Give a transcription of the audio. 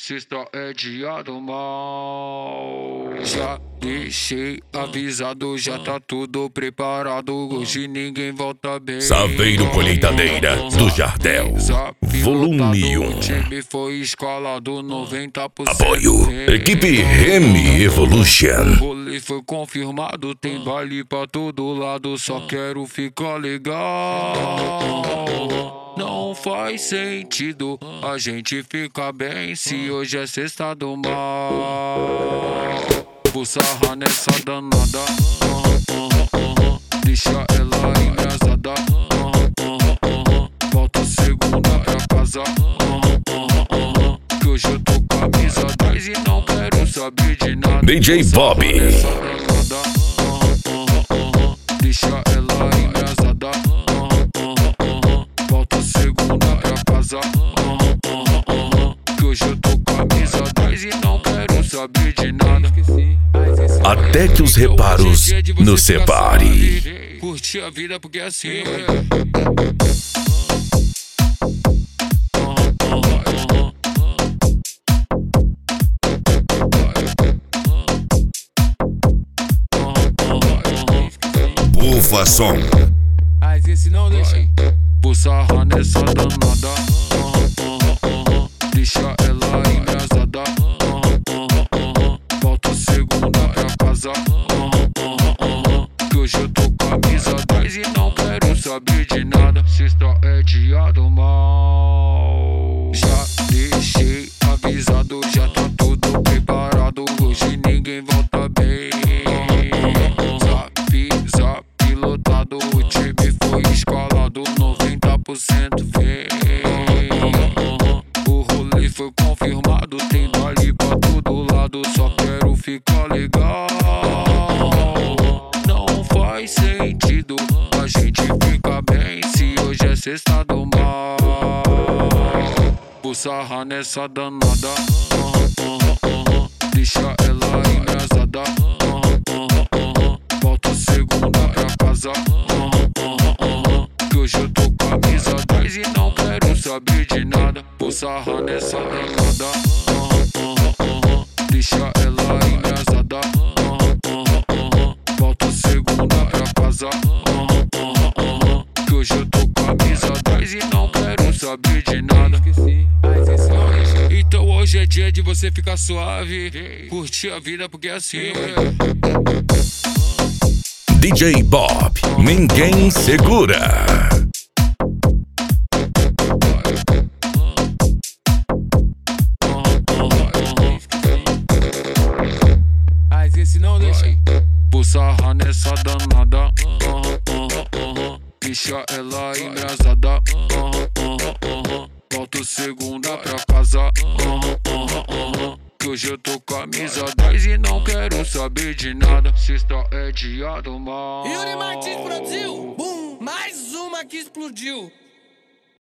Sexta é dia do mal. Já deixei avisado, já tá tudo preparado. Hoje ninguém volta bem. Saveiro Colheitadeira do Jardel, volume 1. O time foi escalado 90%. Apoio, equipe Remy Evolution. O rolê foi confirmado, tem baile pra todo lado. Só quero ficar legal. Não faz sentido a gente ficar bem se hoje é sexta do mal. Vou sarrar nessa danada, deixa ela engasada. Volta segunda pra casa, que hoje eu tô camisa 10 e não quero saber de nada. DJ Bob. Deixa ela engasada. Volta segunda pra casa, que hoje eu tô camisa 10 e não quero saber de nada. Até que os reparos nos separe. Curtir a vida porque é assim, Bufa som. Mas esse não deixa. Vou sarrar nessa danada, deixa ela engasada. Volta segunda pra casa, que hoje eu tô camisa 10 e não quero saber de nada. Sexta é dia do mal. Já deixei avisado, já tá tudo preparado. Hoje ninguém volta bem. Zap lotado, o time foi escalado 90% vem. O rolê foi confirmado, tem baile pra todo lado. Só quero ficar legal. Não faz sentido a gente ficar bem se hoje é sexta do mal. Vou sarrar nessa danada, deixa ela engasada. Volta segunda pra casa, que hoje eu tô camisa 10 e não quero saber de nada. Vou sarrar nessa danada, deixa ela engasada. Volta segunda pra casa, que hoje eu tô camisa 10 e não quero saber de nada. Então hoje é dia de você ficar suave, curtir a vida porque é assim. DJ Bob, ninguém segura. Mas esse não deixa. Vou sarrar nessa danada, deixa ela engasada. Volto segunda pra casa, que hoje eu tô camisa 10 e não quero saber de nada. Sexta é dia do mal. Yuri Martins produziu. Bum, mais uma que explodiu.